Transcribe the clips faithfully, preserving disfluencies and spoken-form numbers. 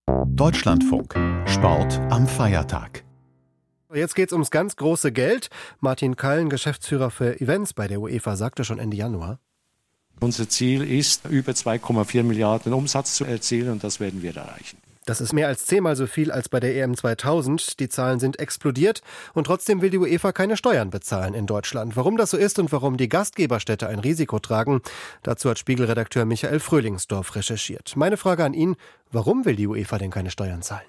Deutschlandfunk. Sport am Feiertag. Jetzt geht's ums ganz große Geld. Martin Kallen, Geschäftsführer für Events bei der UEFA, sagte schon Ende Januar: Unser Ziel ist, über zwei Komma vier Milliarden Umsatz zu erzielen, und das werden wir erreichen. Das ist mehr als zehnmal so viel als bei der E M zweitausend. Die Zahlen sind explodiert und trotzdem will die UEFA keine Steuern bezahlen in Deutschland. Warum das so ist und warum die Gastgeberstädte ein Risiko tragen, dazu hat Spiegelredakteur Michael Fröhlingsdorf recherchiert. Meine Frage an ihn: Warum will die UEFA denn keine Steuern zahlen?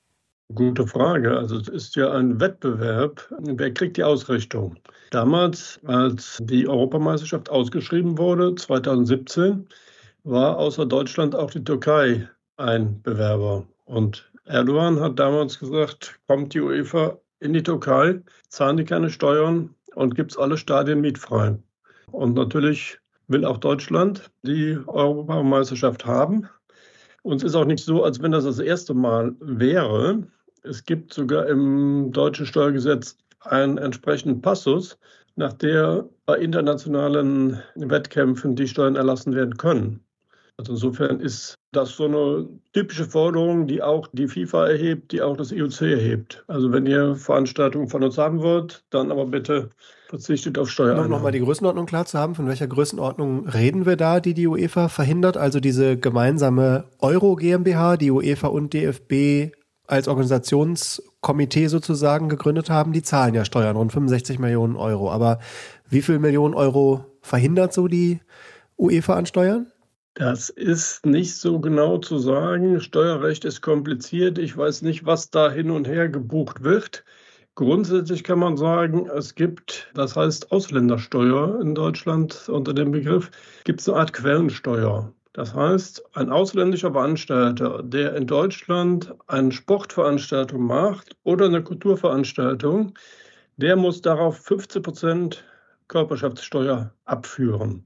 Gute Frage. Also es ist ja ein Wettbewerb. Wer kriegt die Ausrichtung? Damals, als die Europameisterschaft ausgeschrieben wurde, zweitausendsiebzehn, war außer Deutschland auch die Türkei ein Bewerber. Und Erdogan hat damals gesagt, kommt die UEFA in die Türkei, zahlen die keine Steuern und gibt es alle Stadien mietfrei. Und natürlich will auch Deutschland die Europameisterschaft haben. Und es ist auch nicht so, als wenn das das erste Mal wäre. Es gibt sogar im deutschen Steuergesetz einen entsprechenden Passus, nach der bei internationalen Wettkämpfen die Steuern erlassen werden können. Also insofern ist das so eine typische Forderung, die auch die FIFA erhebt, die auch das I O C erhebt. Also wenn ihr Veranstaltungen von uns haben wollt, dann aber bitte verzichtet auf Steuereinnahmen. Um nochmal die Größenordnung klar zu haben, von welcher Größenordnung reden wir da, die die UEFA verhindert? Also diese gemeinsame Euro GmbH, die UEFA und D F B als Organisationskomitee sozusagen gegründet haben, die zahlen ja Steuern, rund fünfundsechzig Millionen Euro. Aber wie viel Millionen Euro verhindert so die UEFA an Steuern? Das ist nicht so genau zu sagen. Steuerrecht ist kompliziert. Ich weiß nicht, was da hin und her gebucht wird. Grundsätzlich kann man sagen, es gibt, das heißt Ausländersteuer in Deutschland unter dem Begriff, gibt es eine Art Quellensteuer. Das heißt, ein ausländischer Veranstalter, der in Deutschland eine Sportveranstaltung macht oder eine Kulturveranstaltung, der muss darauf fünfzehn Prozent Körperschaftssteuer abführen.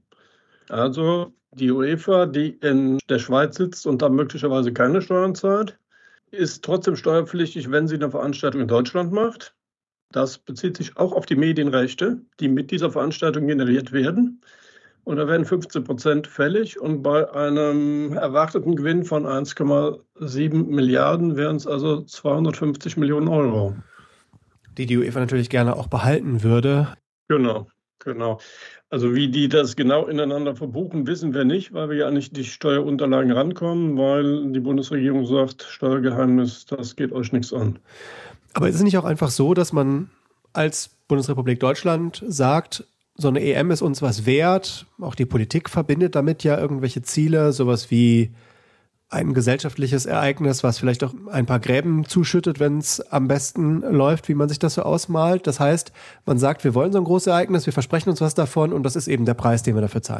Also die UEFA, die in der Schweiz sitzt und da möglicherweise keine Steuern zahlt, ist trotzdem steuerpflichtig, wenn sie eine Veranstaltung in Deutschland macht. Das bezieht sich auch auf die Medienrechte, die mit dieser Veranstaltung generiert werden. Und da werden fünfzehn Prozent fällig. Und bei einem erwarteten Gewinn von eins Komma sieben Milliarden wären es also zweihundertfünfzig Millionen Euro. Die die UEFA natürlich gerne auch behalten würde. Genau, genau. Also wie die das genau ineinander verbuchen, wissen wir nicht, weil wir ja nicht die Steuerunterlagen rankommen, weil die Bundesregierung sagt, Steuergeheimnis, das geht euch nichts an. Aber ist es nicht auch einfach so, dass man als Bundesrepublik Deutschland sagt, so eine E M ist uns was wert, auch die Politik verbindet damit ja irgendwelche Ziele, sowas wie ein gesellschaftliches Ereignis, was vielleicht auch ein paar Gräben zuschüttet, wenn es am besten läuft, wie man sich das so ausmalt. Das heißt, man sagt, wir wollen so ein großes Ereignis, wir versprechen uns was davon und das ist eben der Preis, den wir dafür zahlen.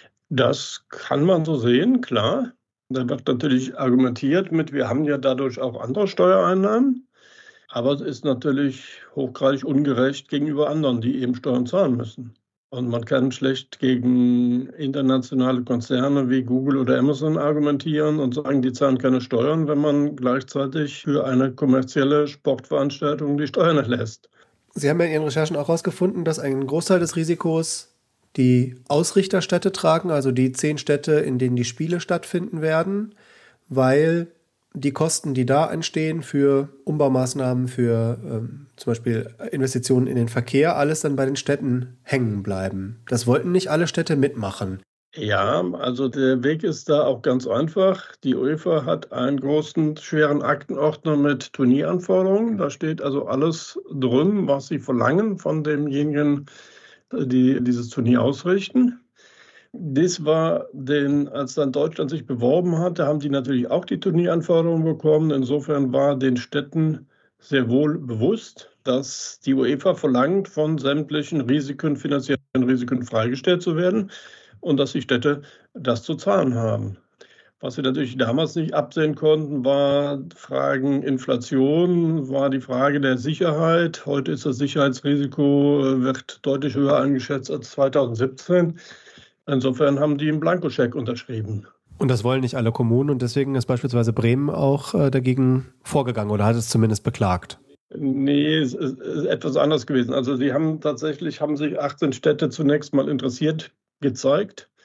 Das kann man so sehen, klar. Da wird natürlich argumentiert mit, wir haben ja dadurch auch andere Steuereinnahmen. Aber es ist natürlich hochgradig ungerecht gegenüber anderen, die eben Steuern zahlen müssen. Und man kann schlecht gegen internationale Konzerne wie Google oder Amazon argumentieren und sagen, die zahlen keine Steuern, wenn man gleichzeitig für eine kommerzielle Sportveranstaltung die Steuern erlässt. Sie haben ja in Ihren Recherchen auch herausgefunden, dass ein Großteil des Risikos die Ausrichterstädte tragen, also die zehn Städte, in denen die Spiele stattfinden werden, weil die Kosten, die da entstehen für Umbaumaßnahmen, für ähm, zum Beispiel Investitionen in den Verkehr, alles dann bei den Städten hängen bleiben. Das wollten nicht alle Städte mitmachen. Ja, also der Weg ist da auch ganz einfach. Die UEFA hat einen großen, schweren Aktenordner mit Turnieranforderungen. Da steht also alles drin, was sie verlangen von demjenigen, die dieses Turnier ausrichten. Das war, den, als dann Deutschland sich beworben hatte, haben die natürlich auch die Turnieranforderungen bekommen. Insofern war den Städten sehr wohl bewusst, dass die UEFA verlangt, von sämtlichen Risiken, finanziellen Risiken freigestellt zu werden und dass die Städte das zu zahlen haben. Was sie natürlich damals nicht absehen konnten, war Fragen Inflation, war die Frage der Sicherheit. Heute ist das Sicherheitsrisiko, wird deutlich höher eingeschätzt als zweitausendsiebzehn. Insofern haben die einen Blankoscheck unterschrieben. Und das wollen nicht alle Kommunen und deswegen ist beispielsweise Bremen auch äh, dagegen vorgegangen oder hat es zumindest beklagt. Nee, es ist etwas anders gewesen. Also sie haben tatsächlich, haben sich achtzehn Städte zunächst mal interessiert gezeigt.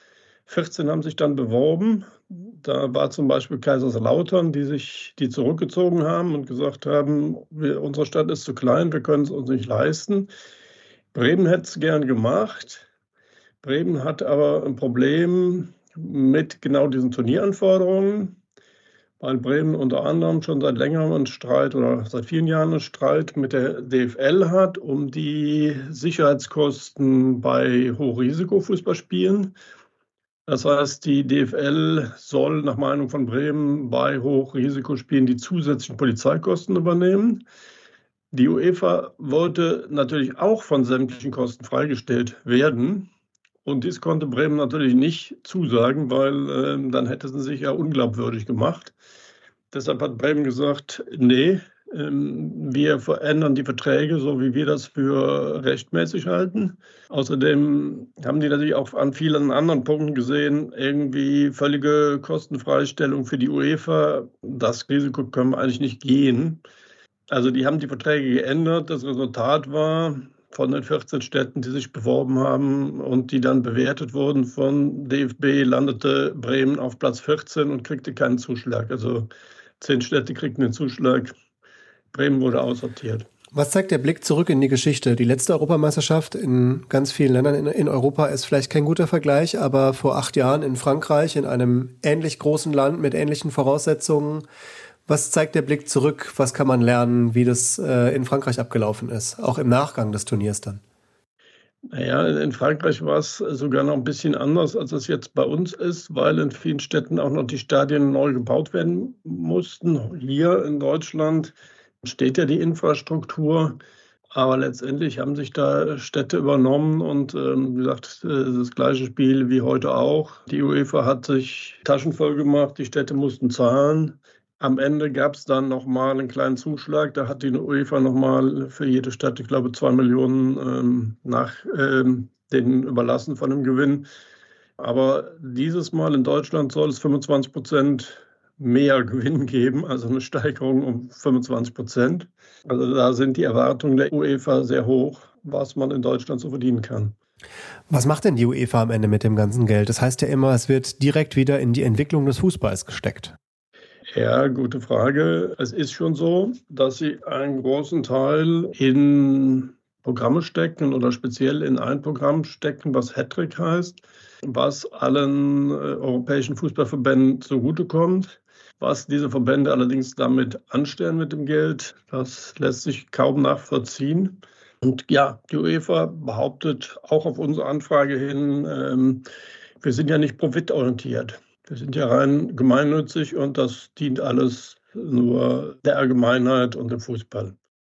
vierzehn haben sich dann beworben. Da war zum Beispiel Kaiserslautern, die sich die zurückgezogen haben und gesagt haben, wir, unsere Stadt ist zu klein, wir können es uns nicht leisten. Bremen hätte es gern gemacht. Bremen hat aber ein Problem mit genau diesen Turnieranforderungen, weil Bremen unter anderem schon seit längerem einen Streit oder seit vielen Jahren einen Streit mit der D F L hat, um die Sicherheitskosten bei Hochrisikofußballspielen. Das heißt, die D F L soll nach Meinung von Bremen bei Hochrisikospielen die zusätzlichen Polizeikosten übernehmen. Die UEFA wollte natürlich auch von sämtlichen Kosten freigestellt werden. Und dies konnte Bremen natürlich nicht zusagen, weil äh, dann hätte sie sich ja unglaubwürdig gemacht. Deshalb hat Bremen gesagt, nee, ähm, wir verändern die Verträge, so wie wir das für rechtmäßig halten. Außerdem haben die natürlich auch an vielen anderen Punkten gesehen, irgendwie völlige Kostenfreistellung für die UEFA. Das Risiko können wir eigentlich nicht gehen. Also die haben die Verträge geändert. Das Resultat war, von den vierzehn Städten, die sich beworben haben und die dann bewertet wurden von D F B, landete Bremen auf Platz vierzehn und kriegte keinen Zuschlag. Also zehn Städte kriegten den Zuschlag. Bremen wurde aussortiert. Was zeigt der Blick zurück in die Geschichte? Die letzte Europameisterschaft in ganz vielen Ländern in, in Europa ist vielleicht kein guter Vergleich, aber vor acht Jahren in Frankreich, in einem ähnlich großen Land mit ähnlichen Voraussetzungen. Was zeigt der Blick zurück? Was kann man lernen, wie das äh, in Frankreich abgelaufen ist? Auch im Nachgang des Turniers dann. Naja, in Frankreich war es sogar noch ein bisschen anders, als es jetzt bei uns ist, weil in vielen Städten auch noch die Stadien neu gebaut werden mussten. Hier in Deutschland steht ja die Infrastruktur, aber letztendlich haben sich da Städte übernommen und ähm, wie gesagt, das gleiche Spiel wie heute auch. Die UEFA hat sich Taschen voll gemacht, die Städte mussten zahlen. Am Ende gab es dann nochmal einen kleinen Zuschlag. Da hat die UEFA nochmal für jede Stadt, ich glaube, zwei Millionen ähm, nach ähm, denen überlassen von dem Gewinn. Aber dieses Mal in Deutschland soll es fünfundzwanzig Prozent mehr Gewinn geben, also eine Steigerung um fünfundzwanzig Prozent. Also da sind die Erwartungen der UEFA sehr hoch, was man in Deutschland so verdienen kann. Was macht denn die UEFA am Ende mit dem ganzen Geld? Das heißt ja immer, es wird direkt wieder in die Entwicklung des Fußballs gesteckt. Ja, gute Frage. Es ist schon so, dass sie einen großen Teil in Programme stecken oder speziell in ein Programm stecken, was Hattrick heißt, was allen äh, europäischen Fußballverbänden zugutekommt. Was diese Verbände allerdings damit anstellen mit dem Geld, das lässt sich kaum nachvollziehen. Und ja, die UEFA behauptet auch auf unsere Anfrage hin, ähm, wir sind ja nicht profitorientiert. Wir sind ja rein gemeinnützig und das dient alles nur der Allgemeinheit und dem Fußball.